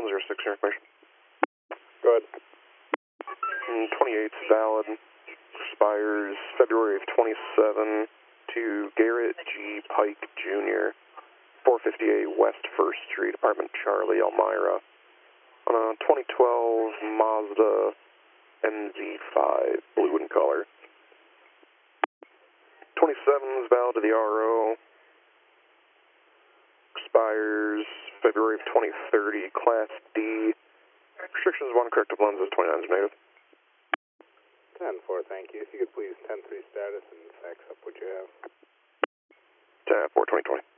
106, your information. Go ahead. 28's valid. Expires February of 27 to Garrett G. Pike Jr., 458 West 1st Street, apartment Charlie, Elmira. On a 2012 Mazda MZ-5, blue in color. 27 is valid to the RO. Expires February of 2030, Class D. Restrictions 1, corrective lenses, 29 is negative. 10-4, thank you. If you could please 10-3 status and fax up what you have. 10-4, 2020.